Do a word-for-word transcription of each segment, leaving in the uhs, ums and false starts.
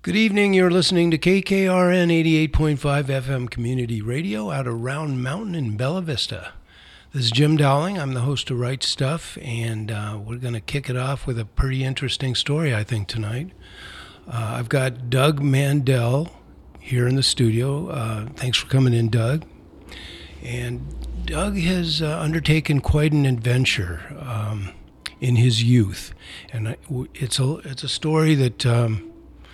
Good evening. You're listening to K K R N eighty-eight point five F M Community Radio out of Round Mountain in Bella Vista. This is Jim Dowling. I'm the host of Right Stuff, and uh, we're going to kick it off with a pretty interesting story, I think, tonight. Uh, I've got Doug Mandel here in the studio. Uh, thanks for coming in, Doug. And Doug has uh, undertaken quite an adventure um, in his youth, and it's a it's a story that. Um,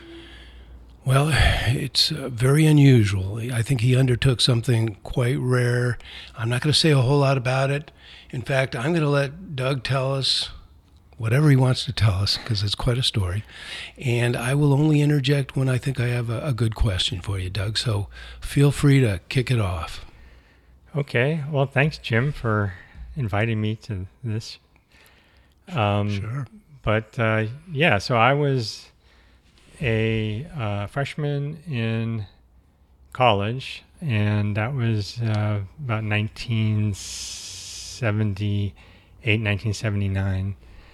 Well, it's uh, very unusual. I think he undertook something quite rare. I'm not going to say a whole lot about it. In fact, I'm going to let Doug tell us whatever he wants to tell us, because it's quite a story. And I will only interject when I think I have a, a good question for you, Doug. So feel free to kick it off. Okay. Well, thanks, Jim, for inviting me to this. Um, sure. But, uh, yeah, so I was a uh, freshman in college, and that was uh, about nineteen seventy-eight, nineteen seventy-nine.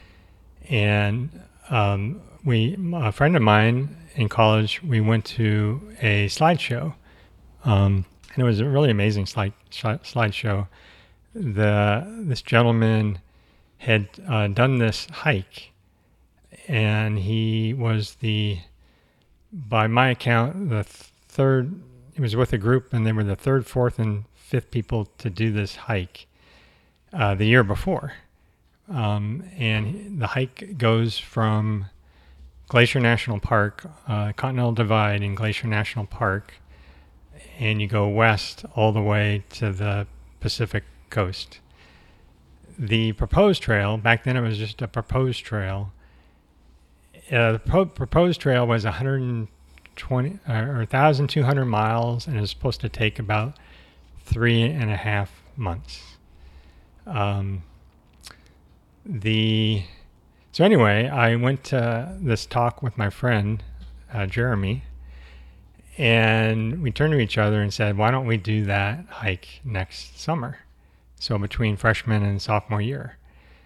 And um, we, a friend of mine in college, we went to a slideshow, um, and it was a really amazing slide slideshow. The this gentleman had uh, done this hike, and he was the by my account, the third, he was with a group, and they were the third, fourth, and fifth people to do this hike uh, the year before. Um, and the hike goes from Glacier National Park, uh, Continental Divide in Glacier National Park, and you go west all the way to the Pacific coast. The proposed trail, back then it was just a proposed trail, Uh, the pro- proposed trail was one hundred twenty uh, or one thousand two hundred miles, and it was supposed to take about three and a half months. Um, the so anyway, I went to this talk with my friend uh, Jeremy, and we turned to each other and said, "Why don't we do that hike next summer?" So between freshman and sophomore year,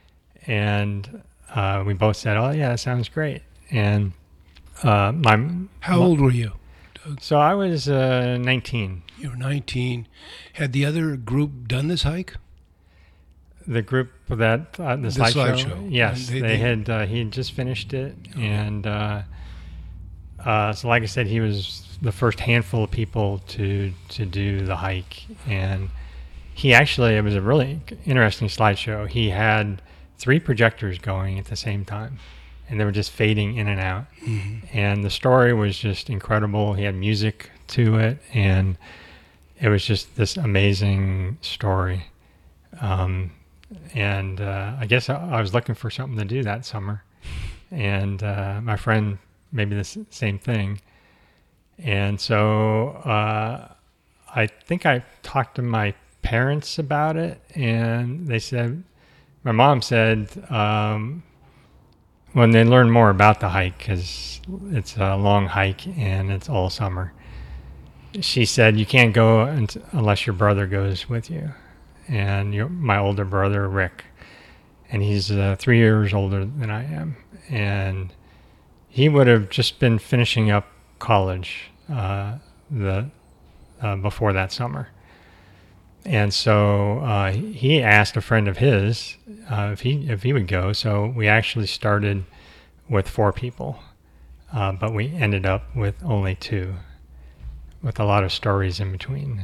and uh, we both said, "Oh yeah, that sounds great." And uh, my how old were you, Doug? So I was uh, nineteen. You were nineteen. Had the other group done this hike? The group that uh, the, the slideshow. slideshow. Yes, they, they, they had. Uh, he had just finished it, okay. and uh, uh, so like I said, he was the first handful of people to to do the hike, and he actually it was a really interesting slideshow. He had three projectors going at the same time, and they were just fading in and out. Mm-hmm. And the story was just incredible. He had music to it, and it was just this amazing story. Um, and uh, I guess I, I was looking for something to do that summer. And uh, my friend, maybe the s- same thing. And so uh, I think I talked to my parents about it, and they said, my mom said, um, when they learn more about the hike, because it's a long hike and it's all summer, she said, you can't go unt- unless your brother goes with you. And your, my older brother, Rick, and he's uh, three years older than I am. And he would have just been finishing up college uh, the uh, before that summer. And so uh, he asked a friend of his uh, if he if he would go. So we actually started with four people, uh, but we ended up with only two, with a lot of stories in between.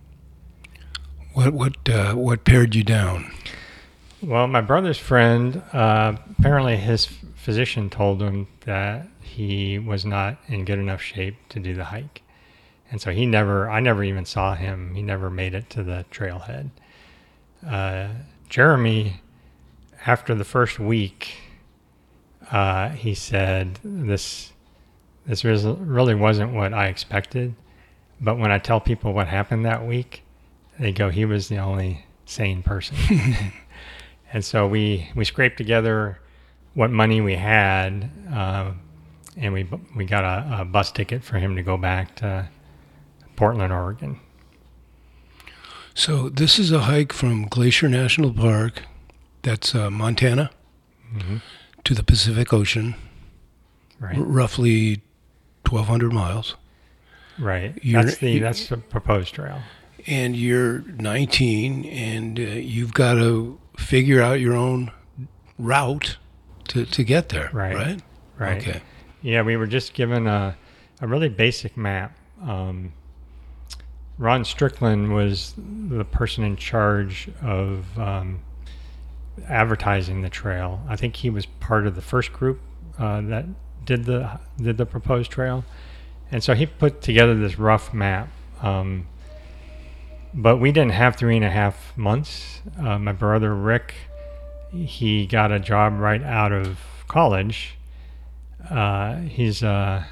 What what uh, what pared you down? Well, my brother's friend, uh, apparently his physician told him that he was not in good enough shape to do the hike. And so he never, I never even saw him. He never made it to the trailhead. Uh, Jeremy, after the first week, uh, he said, this this really wasn't what I expected. But when I tell people what happened that week, they go, he was the only sane person. And so we, we scraped together what money we had, uh, and we we got a, a bus ticket for him to go back to Portland, Oregon. So this is a hike from Glacier National Park, that's uh, Montana, mm-hmm. to the Pacific Ocean, right. r- roughly twelve hundred miles. Right. You're, that's the that's the proposed trail. And you're nineteen, and uh, you've got to figure out your own route to, to get there. Right. Right. Right. Okay. Yeah, we were just given a a really basic map. Um, Ron Strickland was the person in charge of um, advertising the trail. I think he was part of the first group uh, that did the did the proposed trail, and so he put together this rough map. Um, but we didn't have three and a half months. Uh, my brother Rick, he got a job right out of college. Uh, he's a,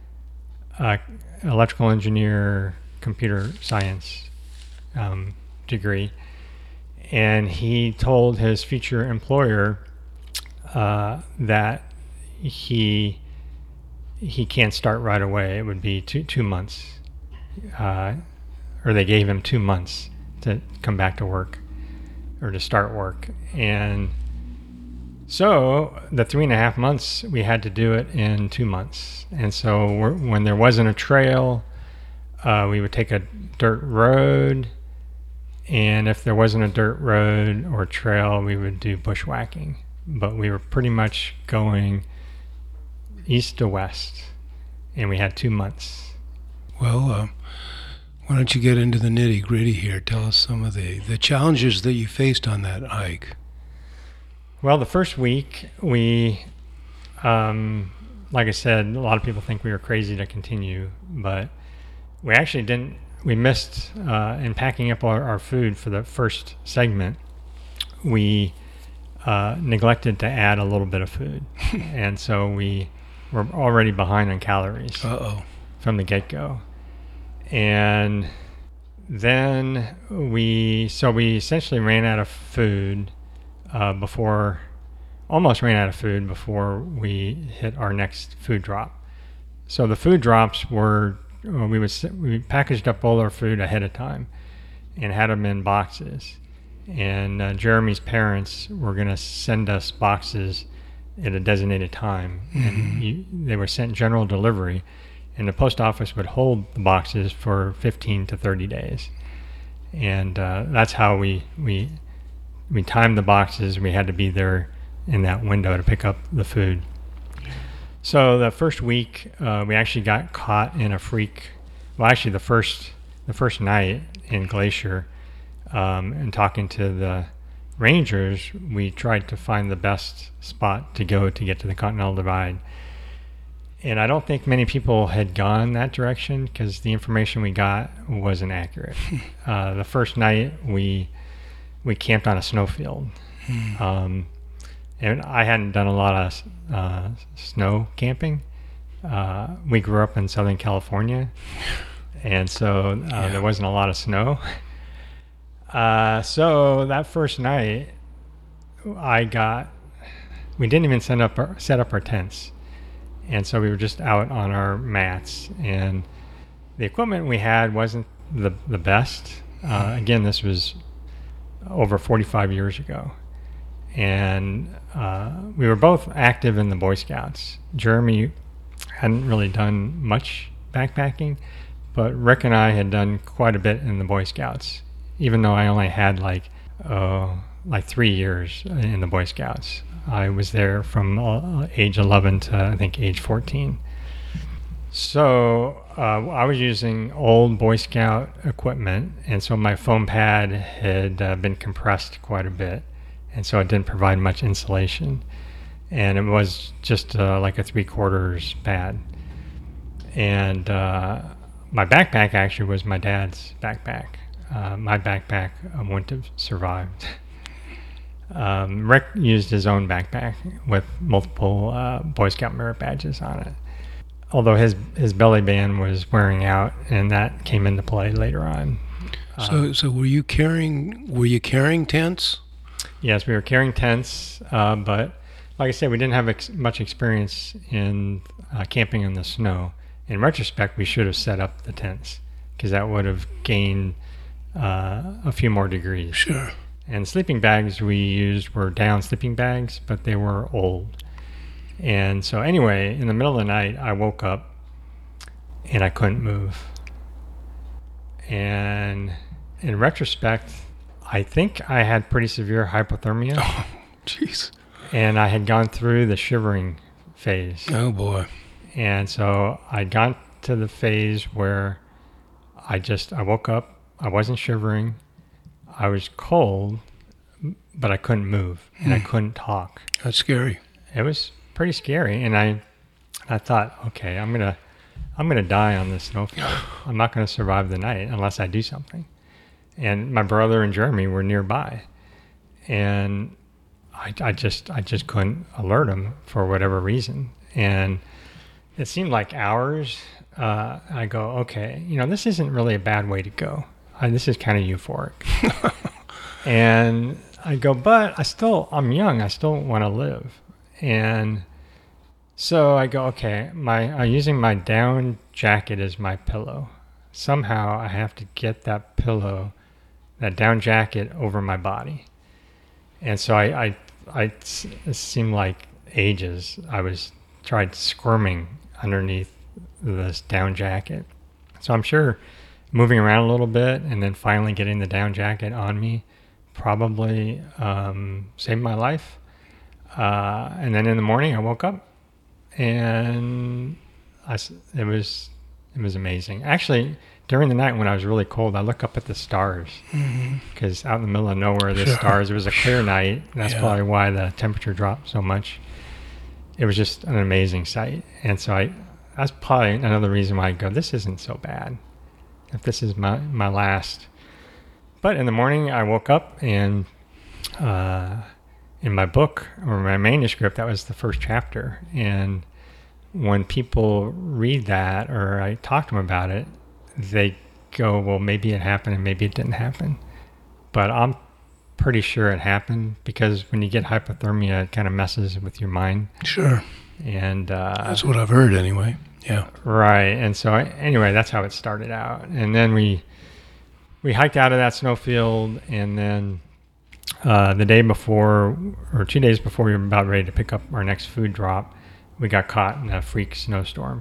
a electrical engineer, computer science um, degree, and he told his future employer uh, that he he can't start right away. It would be two two months, uh, or they gave him two months to come back to work or to start work. And so the three and a half months, we had to do it in two months. And so we're, when there wasn't a trail, uh, we would take a dirt road. And if there wasn't a dirt road or trail, we would do bushwhacking. But we were pretty much going east to west, and we had two months. Well, uh, why don't you get into the nitty gritty here? Tell us some of the, the challenges that you faced on that hike. Well, the first week, we, um, like I said, a lot of people think we were crazy to continue, but we actually didn't. We missed uh, in packing up our, our food for the first segment. We uh, neglected to add a little bit of food, and so we were already behind on calories Uh-oh. from the get-go. And then we, so we essentially ran out of food uh, before, almost ran out of food before we hit our next food drop. So the food drops were, uh, we would we packaged up all our food ahead of time and had them in boxes. And uh, Jeremy's parents were going to send us boxes at a designated time, mm-hmm. and you, they were sent general delivery, and the post office would hold the boxes for fifteen to thirty days, and uh, that's how we we we timed the boxes. We had to be there in that window to pick up the food. So the first week, uh, we actually got caught in a freak. Well, actually, the first the first night in Glacier, um, and talking to the rangers, we tried to find the best spot to go to get to the Continental Divide. And I don't think many people had gone that direction because the information we got wasn't accurate. uh, the first night we we camped on a snowfield. um, and I hadn't done a lot of uh, snow camping. Uh, we grew up in Southern California, and so uh, yeah. there wasn't a lot of snow. Uh, so that first night, I got, we didn't even set up our, set up our tents. And so we were just out on our mats, and the equipment we had wasn't the, the best. Uh, again, this was over forty-five years ago. And uh, we were both active in the Boy Scouts. Jeremy hadn't really done much backpacking, but Rick and I had done quite a bit in the Boy Scouts, even though I only had like uh, like three years in the Boy Scouts. I was there from uh, age eleven to I think age fourteen. So uh, I was using old Boy Scout equipment, and so my foam pad had uh, been compressed quite a bit, and so it didn't provide much insulation. And it was just uh, like a three quarters pad. And uh, my backpack actually was my dad's backpack. Uh, my backpack um, wouldn't have survived. um, Rick used his own backpack with multiple uh, Boy Scout merit badges on it. Although his his belly band was wearing out, and that came into play later on. So, um, so were you carrying were you carrying tents? Yes, we were carrying tents, uh, but like I said, we didn't have ex- much experience in uh, camping in the snow. In retrospect, we should have set up the tents because that would have gained uh, a few more degrees. Sure. And sleeping bags we used were down sleeping bags, but they were old. And so anyway, in the middle of the night, I woke up and I couldn't move. And in retrospect, I think I had pretty severe hypothermia. Oh, jeez. And I had gone through the shivering phase. Oh, boy. And so I got to the phase where I just, I woke up, I wasn't shivering, I was cold, but I couldn't move and I couldn't talk. That's scary. It was pretty scary. And I, I thought, okay, I'm going to, I'm going to die on this snowfield. I'm not going to survive the night unless I do something. And my brother and Jeremy were nearby. And I, I just, I just couldn't alert them for whatever reason. And it seemed like hours. Uh, I go, okay, you know, this isn't really a bad way to go. I, this is kind of euphoric. And I go, but I still, I'm young. I still want to live. And so I go, okay, my, I'm using my down jacket as my pillow. Somehow I have to get that pillow, that down jacket over my body. And so I, I, I it seemed like ages. I was tried squirming underneath this down jacket. So I'm sure moving around a little bit and then finally getting the down jacket on me probably um, saved my life. Uh, and then in the morning I woke up and I, it was it was amazing. Actually, during the night when I was really cold, I look up at the stars because mm-hmm. out in the middle of nowhere, the sure. stars. It was a clear night. That's yeah. probably why the temperature dropped so much. It was just an amazing sight, and so I. That's probably another reason why I go, this isn't so bad. If this is my my last. But in the morning, I woke up and uh, in my book or my manuscript, that was the first chapter, and when people read that or I talk to them about it, they go, well, maybe it happened and maybe it didn't happen. But I'm pretty sure it happened because when you get hypothermia, it kind of messes with your mind. Sure. And uh, that's what I've heard anyway. Yeah. Right. And so I, anyway, that's how it started out. And then we we hiked out of that snowfield, and then uh, the day before or two days before we were about ready to pick up our next food drop, we got caught in a freak snowstorm.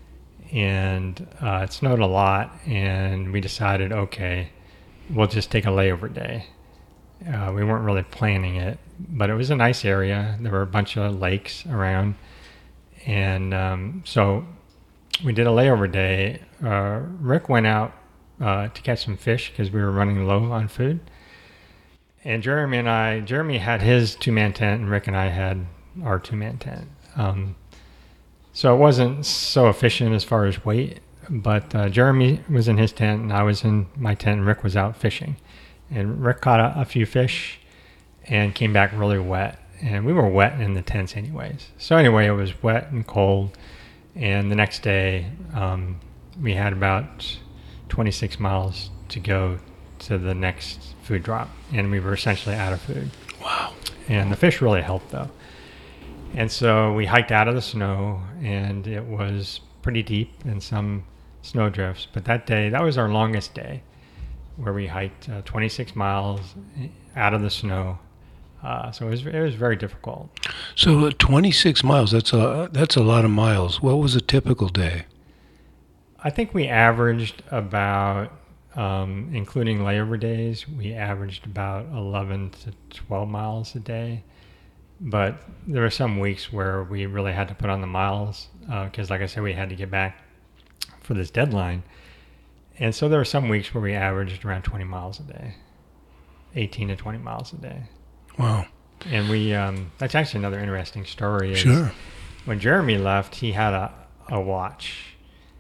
And uh, it snowed a lot, and we decided, okay, we'll just take a layover day. Uh, we weren't really planning it, but it was a nice area. There were a bunch of lakes around. And um, so we did a layover day. Uh, Rick went out uh, to catch some fish because we were running low on food. And Jeremy and I, Jeremy had his two-man tent, and Rick and I had our two-man tent. Um, so it wasn't so efficient as far as weight, but uh, Jeremy was in his tent, and I was in my tent, and Rick was out fishing. And Rick caught a, a few fish and came back really wet. And we were wet in the tents anyways. So anyway, it was wet and cold. And the next day, um, we had about twenty-six miles to go to the next food drop. And we were essentially out of food. Wow. And the fish really helped, though. And so we hiked out of the snow, and it was pretty deep in some snow drifts. But that day, that was our longest day, where we hiked uh, twenty-six miles out of the snow. Uh, so it was it was very difficult. So uh, twenty-six miles, that's a, that's a lot of miles. What was a typical day? I think we averaged about, um, including layover days, we averaged about eleven to twelve miles a day. But there were some weeks where we really had to put on the miles because, uh, like I said, we had to get back for this deadline. And so there were some weeks where we averaged around twenty miles a day, eighteen to twenty miles a day. Wow. And we, um, that's actually another interesting story. Is sure. When Jeremy left, he had a, a watch.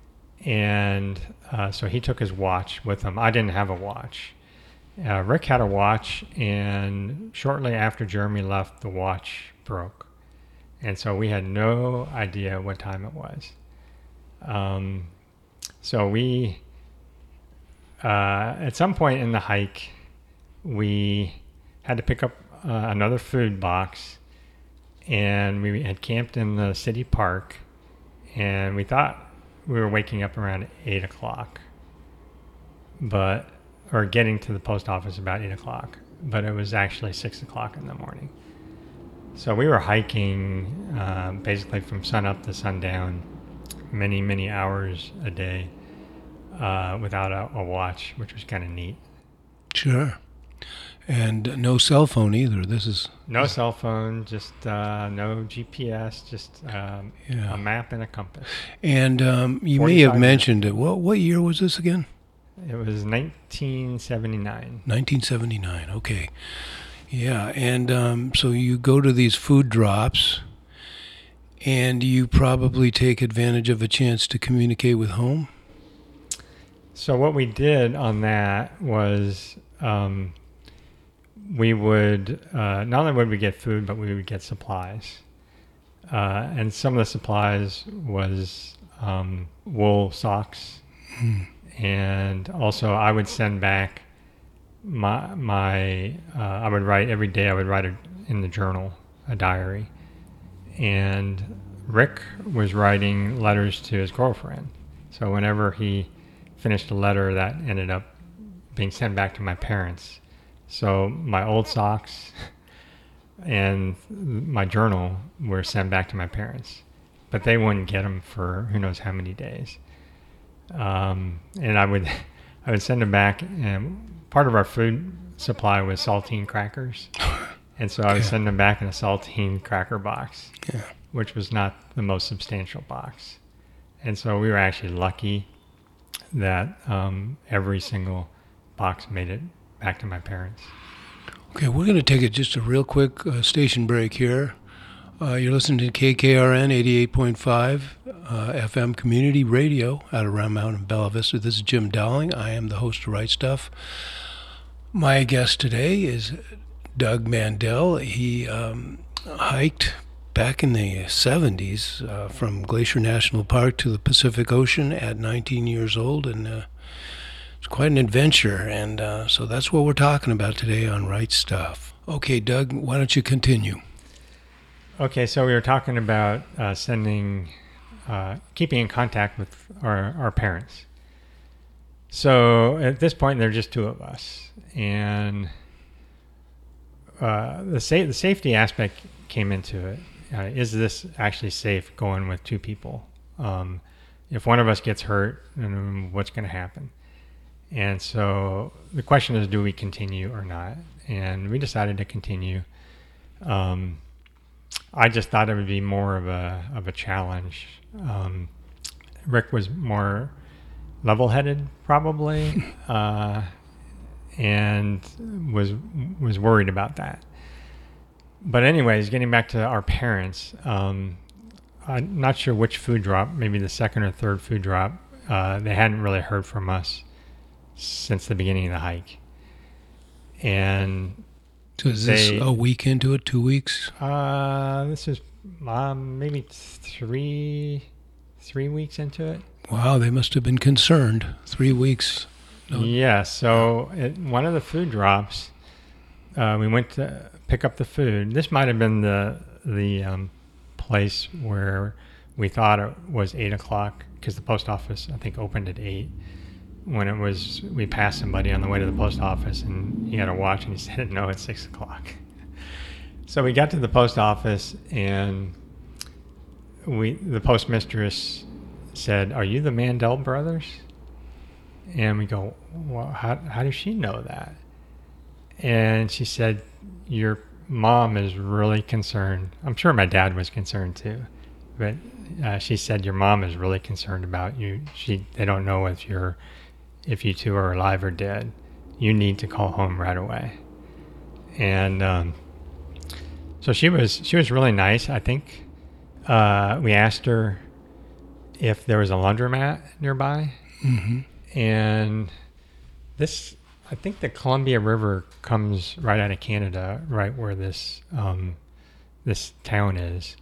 And uh, so he took his watch with him. I didn't have a watch. Uh, Rick had a watch, and shortly after Jeremy left, the watch broke. And so we had no idea what time it was. Um, so we, uh, at some point in the hike, we had to pick up uh, another food box, and we had camped in the city park, and we thought we were waking up around eight o'clock, but or getting to the post office about eight o'clock, but it was actually six o'clock in the morning. So we were hiking uh, basically from sun up to sundown, many, many hours a day uh, without a, a watch, which was kind of neat. Sure. And no cell phone either. This is no cell phone, just uh, no G P S, just um, yeah. a map and a compass. And um, you may have mentioned it. What what year was this again? It was nineteen seventy-nine. nineteen seventy-nine. Okay. Yeah. And um, so you go to these food drops, and you probably take advantage of a chance to communicate with home. So what we did on that was. Um, we would, uh, not only would we get food, but we would get supplies. Uh, and some of the supplies was um, wool socks. Mm. And also I would send back my, my uh, I would write, every day I would write a, in the journal, a diary. And Rick was writing letters to his girlfriend. So whenever he finished a letter, that ended up being sent back to my parents. So my old socks and my journal were sent back to my parents, but they wouldn't get them for who knows how many days. Um, and I would, I would send them back, and part of our food supply was saltine crackers, and so I would yeah. send them back in a saltine cracker box, yeah. which was not the most substantial box. And so we were actually lucky that um, every single box made it back to my parents. Okay, we're going to take it just a real quick uh, station break here. Uh, you're listening to K K R N eighty-eight point five uh, F M Community Radio out of Round Mountain, Bella Vista. This is Jim Dowling. I am the host of Right Stuff. My guest today is Doug Mandel. He um, hiked back in the seventies uh, from Glacier National Park to the Pacific Ocean at nineteen years old, and uh, it's quite an adventure, and uh, so that's what we're talking about today on Right Stuff. Okay, Doug, why don't you continue? Okay, so we were talking about uh, sending, uh, keeping in contact with our, our parents. So at this point, there are just two of us, and uh, the sa- the safety aspect came into it. Uh, is this actually safe going with two people? Um, if one of us gets hurt, then what's going to happen? And so the question is, do we continue or not? And we decided to continue. Um, I just thought it would be more of a of a challenge. Um, Rick was more level-headed, probably, uh, and was was worried about that. But anyways, getting back to our parents, um, I'm not sure which food drop, maybe the second or third food drop, uh, they hadn't really heard from us since the beginning of the hike. And so is this they, a week into it, two weeks? Uh, this is um, maybe three, three weeks into it. Wow, they must have been concerned. Three weeks. No. Yeah, so at one of the food drops, uh, we went to pick up the food. This might have been the the um, place where we thought it was eight o'clock because the post office, I think, opened at eight. When it was, we passed somebody on the way to the post office, and he had a watch, and he said, no, it's six o'clock. So we got to the post office, and we the postmistress said, are you the Mandel brothers? And we go, well, how, how does she know that? And she said, your mom is really concerned. I'm sure my dad was concerned too, but uh, she said, your mom is really concerned about you. She, they don't know if you're, if you two are alive or dead. You need to call home right away. And um, so she was, she was really nice. I think uh, we asked her if there was a laundromat nearby. Mm-hmm. And this, I think the Columbia River comes right out of Canada, right where this um, this town is.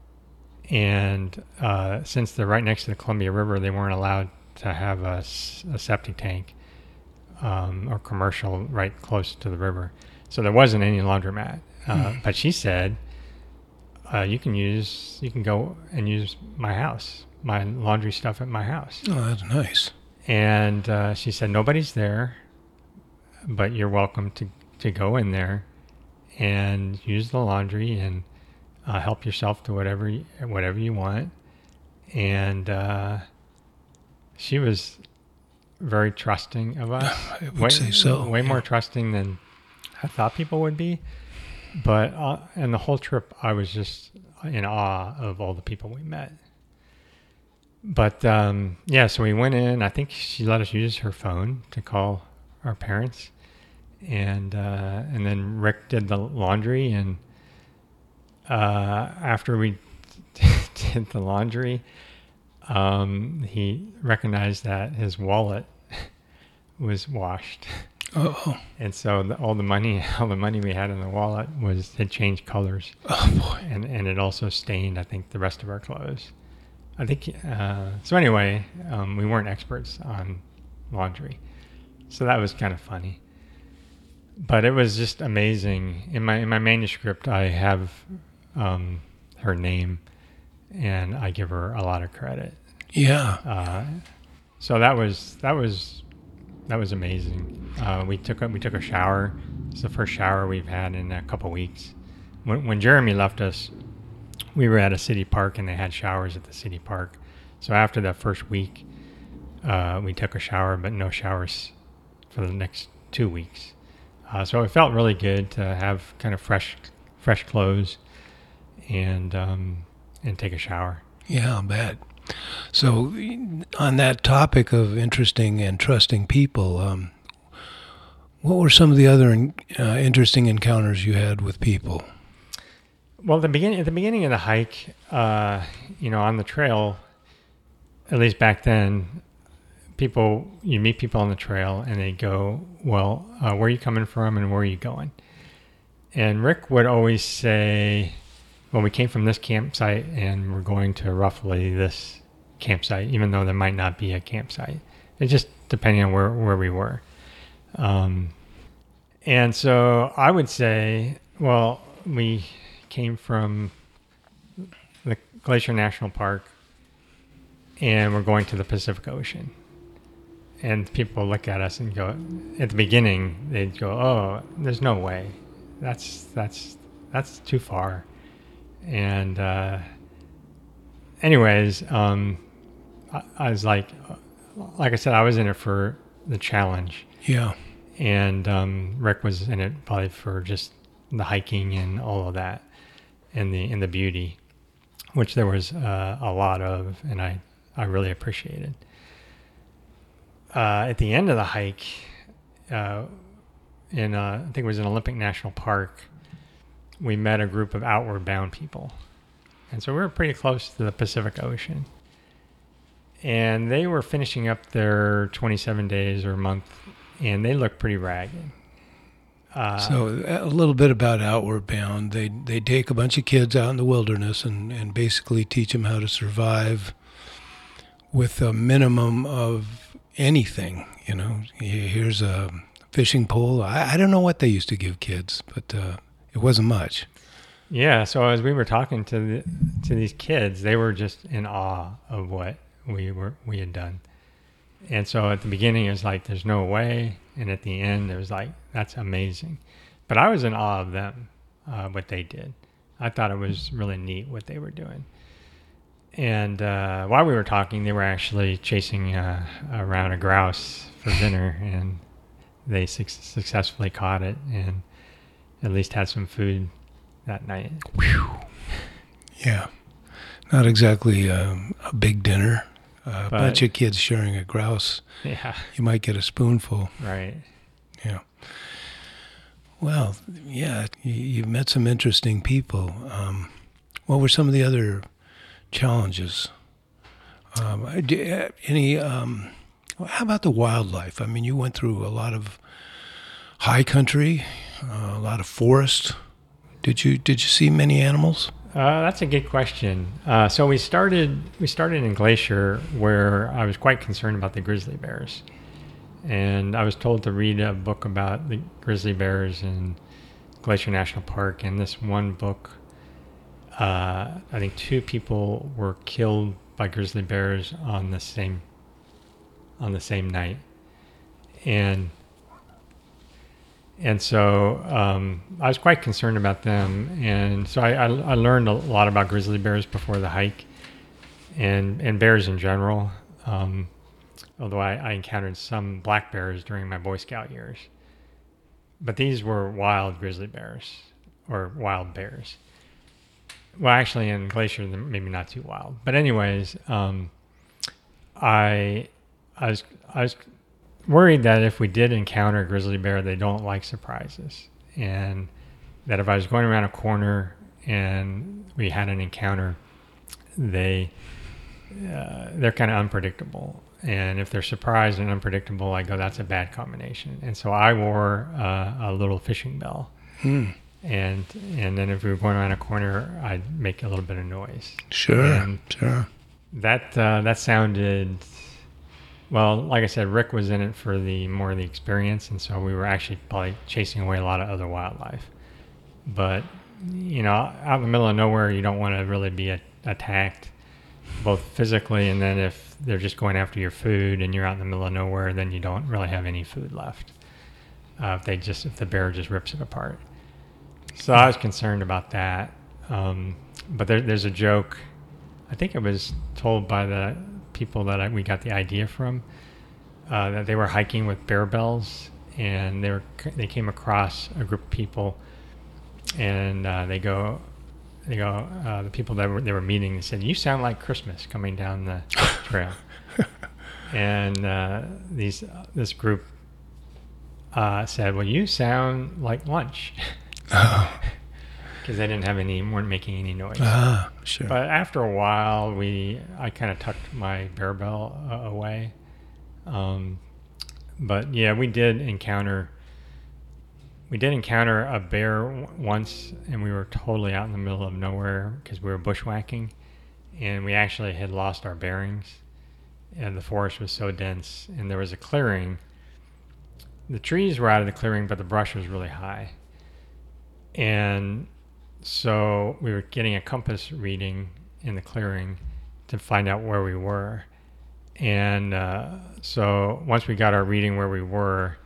And uh, since they're right next to the Columbia River, they weren't allowed to have a, a septic tank um, or commercial right close to the river. So there wasn't any laundromat. Uh, mm. But she said, uh, you can use, you can go and use my house, my laundry stuff at my house. Oh, that's nice. And uh, she said, nobody's there, but you're welcome to, to go in there and use the laundry and uh, help yourself to whatever you, whatever you want. and uh, she was very trusting of us. I would way, say so. Way yeah. more trusting than I thought people would be. But uh, and the whole trip, I was just in awe of all the people we met. But um, yeah, so we went in. I think she let us use her phone to call our parents, and uh, and then Rick did the laundry. And uh, after we did the laundry, um, he recognized that his wallet was washed. Oh, And so the, all the money, all the money we had in the wallet was had changed colors. oh boy. And and it also stained, I think, the rest of our clothes. I think uh, so. Anyway, um, we weren't experts on laundry, so that was kind of funny. But it was just amazing. In my in my manuscript, I have um, her name, and I give her a lot of credit. Yeah. Uh, so that was that was that was amazing. Uh, we took a, we took a shower. It's the first shower we've had in a couple weeks. When when Jeremy left us, we were at a city park and they had showers at the city park. So after that first week, uh, we took a shower, but no showers for the next two weeks. Uh, so it felt really good to have kind of fresh fresh clothes and um, and take a shower. Yeah, I bet. So, on that topic of interesting and trusting people, um, what were some of the other uh, interesting encounters you had with people? Well, the beginning at the beginning of the hike, uh, you know, on the trail, at least back then, people you meet people on the trail and they go, "Well, uh, where are you coming from and where are you going?" And Rick would always say, "Well, we came from this campsite and we're going to roughly this campsite," even though there might not be a campsite. It's just depending on where, where we were. Um, and so I would say, well, we came from the Glacier National Park and we're going to the Pacific Ocean. And people look at us and go, at the beginning, they'd go, "Oh, there's no way. That's, that's, that's too far." And, uh, anyways, um, I, I was like, like I said, I was in it for the challenge. Yeah. And um, Rick was in it probably for just the hiking and all of that, and the and the beauty, which there was uh, a lot of, and I, I really appreciated. Uh, at the end of the hike, uh, in uh, I think it was in Olympic National Park, we met a group of outward bound people. And so we were pretty close to the Pacific Ocean. And they were finishing up their twenty-seven days or a month, and they looked pretty ragged. Uh, so a little bit about Outward Bound. They they take a bunch of kids out in the wilderness and, and basically teach them how to survive with a minimum of anything. You know, here's a fishing pole. I, I don't know what they used to give kids, but uh, it wasn't much. Yeah. So as we were talking to the, to these kids, they were just in awe of what we were we had done. And so at the beginning, it was like, "There's no way," and at the end, it was like, "That's amazing." But I was in awe of them, uh, what they did. I thought it was really neat what they were doing. And uh, while we were talking, they were actually chasing uh, around a grouse for dinner, and they su- successfully caught it and at least had some food that night. Whew. Yeah, not exactly a, a big dinner. A But- bunch of kids sharing a grouse. Yeah, You might get a spoonful. right. Yeah. Well, yeah, you, you've met some interesting people. Um, what were some of the other challenges? Um, d- any? Um, how about the wildlife? I mean, you went through a lot of high country, uh, a lot of forest. Did you did you see many animals? Uh, that's a good question. Uh, so we started we started in Glacier, where I was quite concerned about the grizzly bears, and I was told to read a book about the grizzly bears in Glacier National Park. And this one book, uh, I think two people were killed by grizzly bears on the same on the same night, and. And so um, I was quite concerned about them. And so I, I, I learned a lot about grizzly bears before the hike. and and bears in general. Um, although I, I encountered some black bears during my Boy Scout years, but these were wild grizzly bears or wild bears. Well, actually, in Glacier, they're maybe not too wild. But anyways, um, I, I was I was worried that if we did encounter a grizzly bear, they don't like surprises, and that if I was going around a corner and we had an encounter, they uh, they're kind of unpredictable. And if they're surprised and unpredictable, I go, that's a bad combination. And so I wore uh, a little fishing bell. Hmm. And and then if we were going around a corner, I'd make a little bit of noise. Sure, and sure. That uh, that sounded, well, like I said, Rick was in it for the more of the experience, and so we were actually probably chasing away a lot of other wildlife. But, you know, out in the middle of nowhere, you don't want to really be a, attacked, both physically, and then if they're just going after your food and you're out in the middle of nowhere, then you don't really have any food left. Uh, if they just if the bear just rips it apart. So I was concerned about that. Um, but there, there's a joke, I think it was told by the people that I, we got the idea from, uh, that they were hiking with bear bells, and they were they came across a group of people, and uh, they go, they go, uh, the people that were, they were meeting, they said, "You sound like Christmas coming down the trail." And uh, these this group uh, said, "Well, you sound like lunch." Oh. Because they didn't have any, weren't making any noise. Ah, sure. But after a while, we, I kind of tucked my bear bell uh, away. Um, but yeah, we did encounter, we did encounter a bear w- once, and we were totally out in the middle of nowhere because we were bushwhacking, and we actually had lost our bearings, and the forest was so dense, and there was a clearing. The trees were out of the clearing, but the brush was really high. And so we were getting a compass reading in the clearing to find out where we were. And uh, so once we got our reading where we were,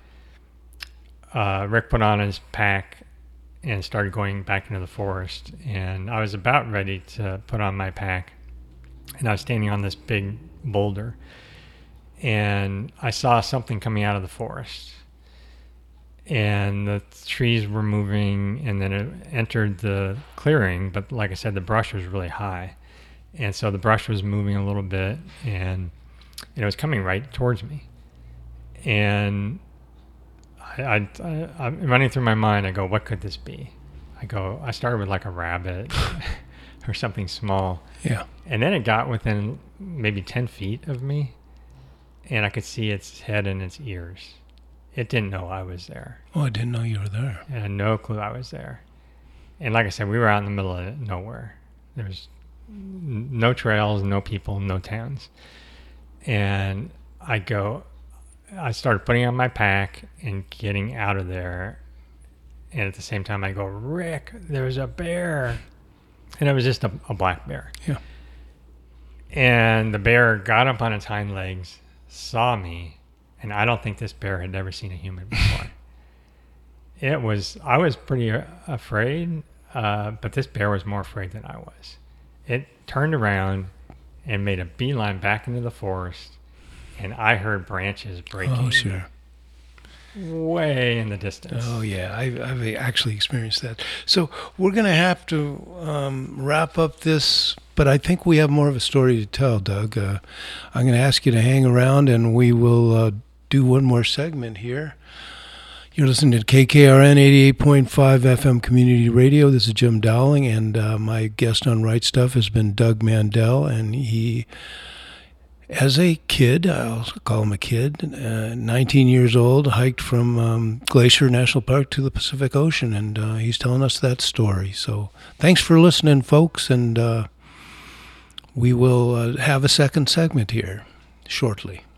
uh, Rick put on his pack and started going back into the forest. And I was about ready to put on my pack, and I was standing on this big boulder, and I saw something coming out of the forest. And the trees were moving, and then it entered the clearing, but like I said, the brush was really high, and so the brush was moving a little bit, and it was coming right towards me. And I, I, I, I'm running through my mind, I go, what could this be? I go, I started with like a rabbit or something small. Yeah. And then it got within maybe ten feet of me, and I could see its head and its ears. It didn't know I was there. Oh, I didn't know you were there. It had no clue I was there. And like I said, we were out in the middle of nowhere. There was no trails, no people, no towns. And I go, I started putting on my pack and getting out of there. And at the same time, I go, Rick, there's a bear. And it was just a, a black bear. Yeah. And the bear got up on its hind legs, saw me, and I don't think this bear had ever seen a human before. It was, I was pretty afraid, uh, but this bear was more afraid than I was. It turned around and made a beeline back into the forest, and I heard branches breaking. Oh, sure. Way in the distance. Oh, yeah. I, I've actually experienced that. So we're going to have to um, wrap up this, but I think we have more of a story to tell, Doug. Uh, I'm going to ask you to hang around, and we will uh, do one more segment here. You're listening to K K R N eighty-eight point five F M Community Radio. This is Jim Dowling, and uh, my guest on Right Stuff has been Doug Mandel, and he, as a kid, I'll call him a kid, uh, nineteen years old, hiked from um, Glacier National Park to the Pacific Ocean, and uh, he's telling us that story. So thanks for listening, folks, and uh, we will uh, have a second segment here shortly.